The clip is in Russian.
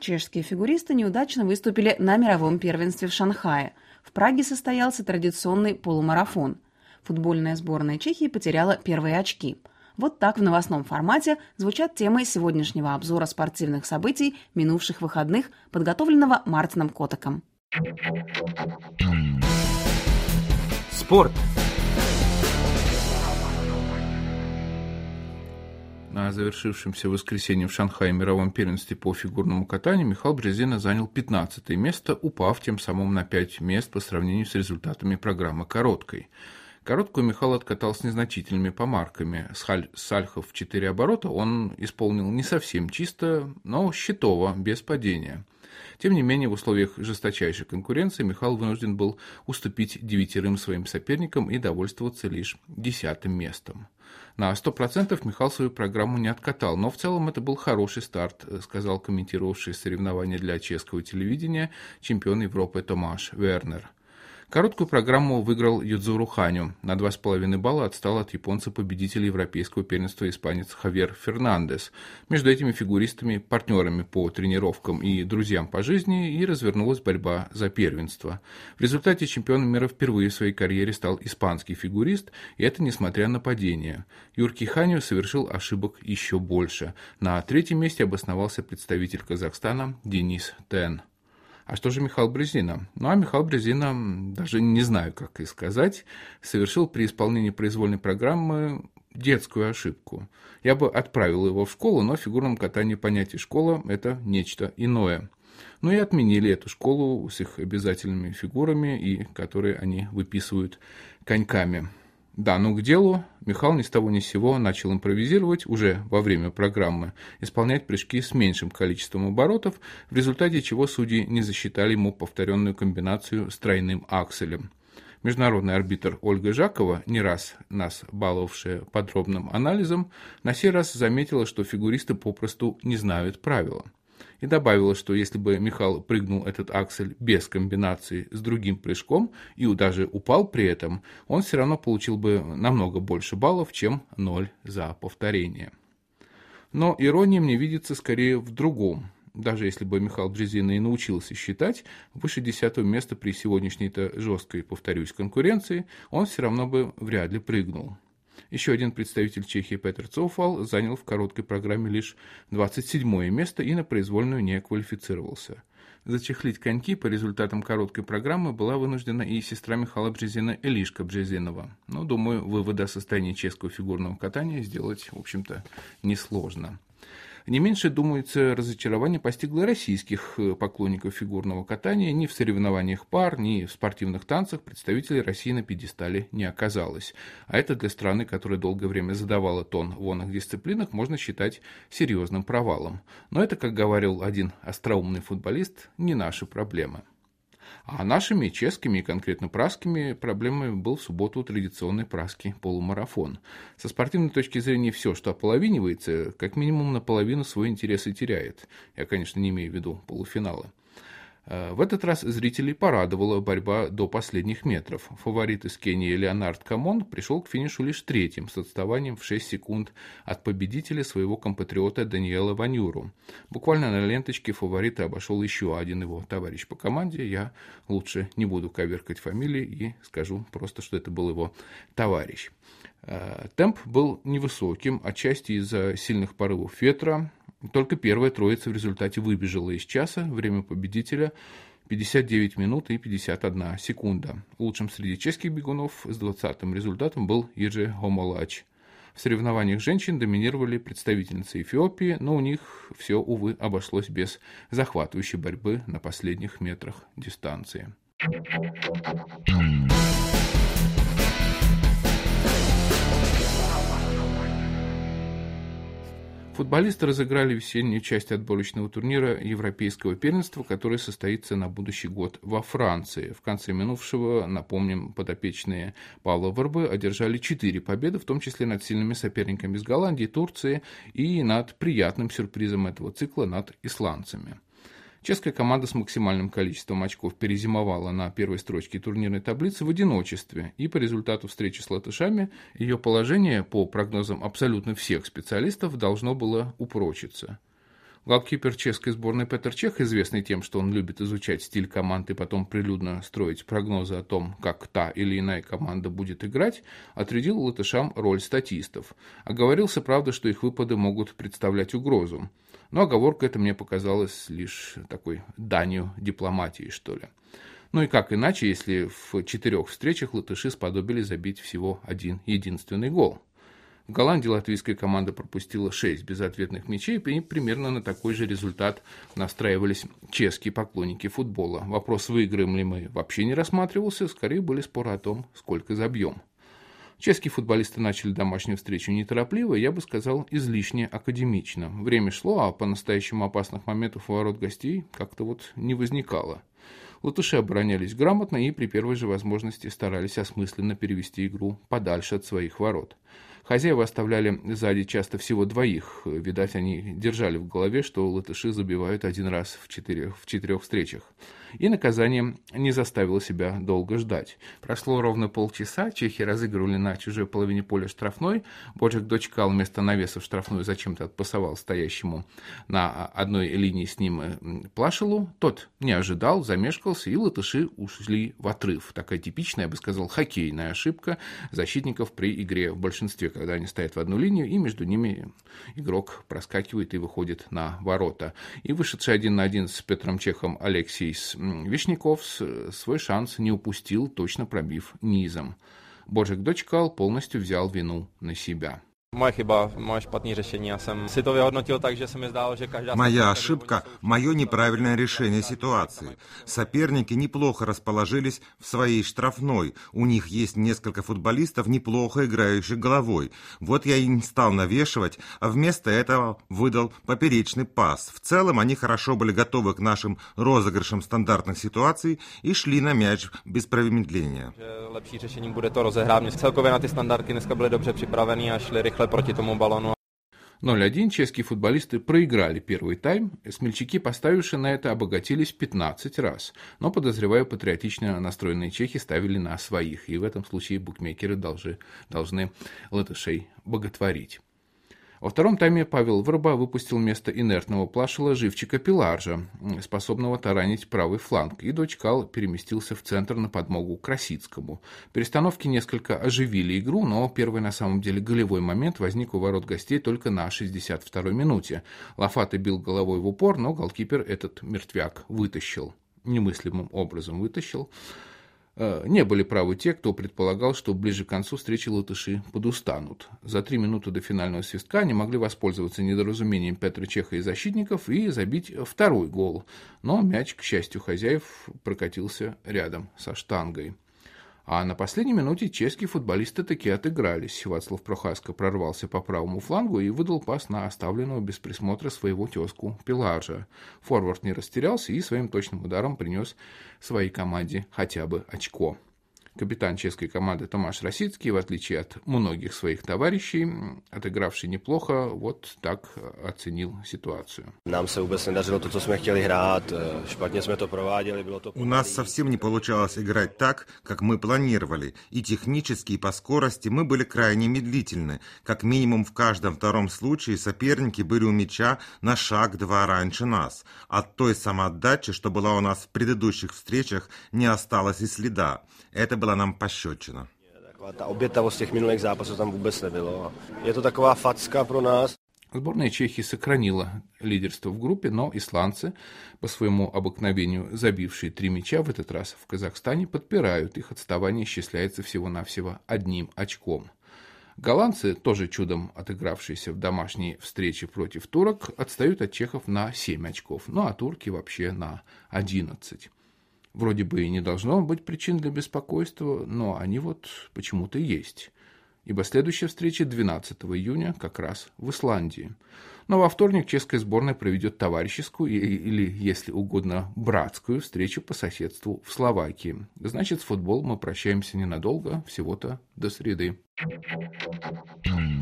Чешские фигуристы неудачно выступили на мировом первенстве в Шанхае. В Праге состоялся традиционный полумарафон. Футбольная сборная Чехии потеряла первые очки. Вот так в новостном формате звучат темы сегодняшнего обзора спортивных событий минувших выходных, подготовленного Мартином Котаком. Спорт. На завершившемся в воскресенье в Шанхае мировом первенстве по фигурному катанию Михал Бřezina занял 15-е место, упав тем самым на 5 мест по сравнению с результатами программы короткой. Короткую Михал откатал с незначительными помарками. Сальхов в 4 оборота он исполнил не совсем чисто, но счетово, без падения. Тем не менее, в условиях жесточайшей конкуренции Михал вынужден был уступить 9 своим соперникам и довольствоваться лишь 10-м местом. На 100% Михал свою программу не откатал, но в целом это был хороший старт, сказал комментировавший соревнования для чешского телевидения чемпион Европы Томаш Вернер. Короткую программу выиграл Юдзуру Ханю. На 2,5 балла отстал от японца-победителя европейского первенства испанец Хавьер Фернандес. Между этими фигуристами, партнерами по тренировкам и друзьям по жизни и развернулась борьба за первенство. В результате чемпионом мира впервые в своей карьере стал испанский фигурист, и это несмотря на падение. Юрки Ханю совершил ошибок еще больше. На 3-м месте обосновался представитель Казахстана Денис Тен. А что же Михал Бřezina? Михал Бřezina, даже не знаю, как и сказать, совершил при исполнении произвольной программы детскую ошибку. Я бы отправил его в школу, но в фигурном катании понятие «школа» – это нечто иное. И отменили эту школу с их обязательными фигурами, и которые они выписывают коньками. Да, к делу. Михал ни с того ни с сего начал импровизировать уже во время программы, исполнять прыжки с меньшим количеством оборотов, в результате чего судьи не засчитали ему повторенную комбинацию с тройным акселем. Международный арбитр Ольга Жакова, не раз нас баловавшая подробным анализом, на сей раз заметила, что фигуристы попросту не знают правила. И добавила, что если бы Михал прыгнул этот аксель без комбинации с другим прыжком и даже упал при этом, он все равно получил бы намного больше баллов, чем 0 за повторение. Но ирония мне видится скорее в другом. Даже если бы Михал Бřezina и научился считать, выше 10-го места при сегодняшней-то жесткой, повторюсь, конкуренции, он все равно бы вряд ли прыгнул. Еще один представитель Чехии Петр Цоуфал занял в короткой программе лишь 27-е место и на произвольную не квалифицировался. Зачехлить коньки по результатам короткой программы была вынуждена и сестра Михала Бřezina Eliška Březinova. Но, думаю, выводы о состоянии чешского фигурного катания сделать, в общем-то, несложно. Не меньше, думается, разочарование постигло российских поклонников фигурного катания. Ни в соревнованиях пар, ни в спортивных танцах представителей России на пьедестале не оказалось. А это для страны, которая долгое время задавала тон в онных дисциплинах, можно считать серьезным провалом. Но это, как говорил один остроумный футболист, не наши проблемы. А нашими, чешскими и конкретно пражскими проблемами был в субботу традиционный пражский полумарафон. Со спортивной точки зрения все, что ополовинивается, как минимум наполовину свой интерес и теряет. Я, конечно, не имею в виду полуфиналы. В этот раз зрителей порадовала борьба до последних метров. Фаворит из Кении Леонард Камон пришел к финишу лишь 3-м, с отставанием в 6 секунд от победителя своего компатриота Даниэла Ваньюру. Буквально на ленточке фаворита обошел еще один его товарищ по команде. Я лучше не буду коверкать фамилии и скажу просто, что это был его товарищ. Темп был невысоким, отчасти из-за сильных порывов ветра. Только первая троица в результате выбежала из часа. Время победителя 59 минут и 51 секунда. Лучшим среди чешских бегунов с 20-м результатом был Иржи Хомолач. В соревнованиях женщин доминировали представительницы Эфиопии, но у них все, увы, обошлось без захватывающей борьбы на последних метрах дистанции. Футболисты разыграли весеннюю часть отборочного турнира Европейского первенства, который состоится на будущий год во Франции. В конце минувшего, напомним, подопечные Павла Варбы одержали 4 победы, в том числе над сильными соперниками из Голландии, Турции и над приятным сюрпризом этого цикла над исландцами. Чешская команда с максимальным количеством очков перезимовала на первой строчке турнирной таблицы в одиночестве, и по результату встречи с латышами ее положение, по прогнозам абсолютно всех специалистов, должно было упрочиться. Голкипер чешской сборной Петр Чех, известный тем, что он любит изучать стиль команд и потом прилюдно строить прогнозы о том, как та или иная команда будет играть, отрядил латышам роль статистов. Оговорился, правда, что их выпады могут представлять угрозу. Но оговорка эта мне показалась лишь такой данью дипломатии, что ли. Ну и как иначе, если в 4 встречах латыши сподобились забить всего один единственный гол. В Голландии латвийская команда пропустила 6 безответных мячей, и примерно на такой же результат настраивались чешские поклонники футбола. Вопрос, выиграем ли мы, вообще не рассматривался, скорее были споры о том, сколько забьем. Чешские футболисты начали домашнюю встречу неторопливо, я бы сказал, излишне академично. Время шло, а по-настоящему опасных моментов у ворот гостей как-то вот не возникало. Латыши оборонялись грамотно и при первой же возможности старались осмысленно перевести игру подальше от своих ворот. Хозяева оставляли сзади часто всего 2. Видать, они держали в голове, что латыши забивают 1 раз в 4 встречах. И наказание не заставило себя долго ждать. Прошло ровно полчаса, чехи разыгрывали на чужой половине поля штрафной. Боджек дочекал вместо навеса в штрафную, зачем-то отпасовал стоящему на одной линии с ним Плашелу. Тот не ожидал, замешкался, и латыши ушли в отрыв. Такая типичная, я бы сказал, хоккейная ошибка защитников при игре в большинстве, когда они стоят в одну линию, и между ними игрок проскакивает и выходит на ворота. И вышедший 1 на 1 с Петром Чехом Алексей Вишняков свой шанс не упустил, точно пробив низом. Боджек дочекал, полностью взял вину на себя. Moje chyba, moje špatné řešení. Já jsem si to vyhodnotil так, že se mi zdálo, že každá... Моя ошибка, мое неправильное решение ситуации. Соперники неплохо расположились в своей штрафной. У них есть несколько футболистов, неплохо играющих головой. Вот я и не стал навешивать, а вместо этого выдал поперечный пас. В целом они хорошо были готовы к нашим розыгрышам стандартных ситуаций и шли на мяч без промедления. Lepší řešení bude to rozehrát. Celkově na ty standardky dneska byly dobře připravení a šli rychle proti tomu balonu. 0-1 чешские футболисты проиграли первый тайм, смельчаки, поставившие на это, обогатились 15 раз. Но, подозреваю, патриотично настроенные чехи ставили на своих, и в этом случае букмекеры должны латышей боготворить. Во втором тайме Павел Врба выпустил вместо инертного Плашела живчика Пиларжа, способного таранить правый фланг, и дочекал переместился в центр на подмогу Красицкому. Перестановки несколько оживили игру, но первый на самом деле голевой момент возник у ворот гостей только на 62-й минуте. Лафата бил головой в упор, но голкипер этот мертвяк вытащил. Немыслимым образом вытащил. Не были правы те, кто предполагал, что ближе к концу встречи латыши подустанут. За 3 минуты до финального свистка они могли воспользоваться недоразумением Петра Чеха и защитников и забить второй гол. Но мяч, к счастью хозяев, прокатился рядом со штангой. А на последней минуте чешские футболисты таки отыгрались. Вацлав Прохаска прорвался по правому флангу и выдал пас на оставленного без присмотра своего тезку Пиларжа. Форвард не растерялся и своим точным ударом принес своей команде хотя бы очко. Капитан чешской команды Томаш Росицкий, в отличие от многих своих товарищей, отыгравший неплохо, вот так оценил ситуацию. Нам se vůbec nedařilo to, co jsme chtěli hrát, špatně jsme to prováděli, bylo to... У нас совсем не получалось играть так, как мы планировали, и технически, и по скорости мы были крайне медлительны. Как минимум в каждом втором случае соперники были у мяча на шаг-два раньше нас. От той самоотдачи, что была у нас в предыдущих встречах, не осталось и следа. Это была нам пощечина. Ta obětavost těch minulých zápasů tam vůbec nebylo. Je to taková facka pro nás. Сборная Чехии сохранила лидерство в группе, но исландцы, по своему обыкновению забившие 3 мяча в этот раз в Казахстане, подпирают. Их отставание исчисляется всего-навсего 1 очком. Голландцы, тоже чудом отыгравшиеся в домашней встрече против турок, отстают от чехов на 7 очков, ну а турки вообще на 11. Вроде бы и не должно быть причин для беспокойства, но они вот почему-то есть. Ибо следующая встреча 12 июня как раз в Исландии. Но во вторник чешская сборная проведет товарищескую или, если угодно, братскую встречу по соседству в Словакии. Значит, с футболом мы прощаемся ненадолго, всего-то до среды.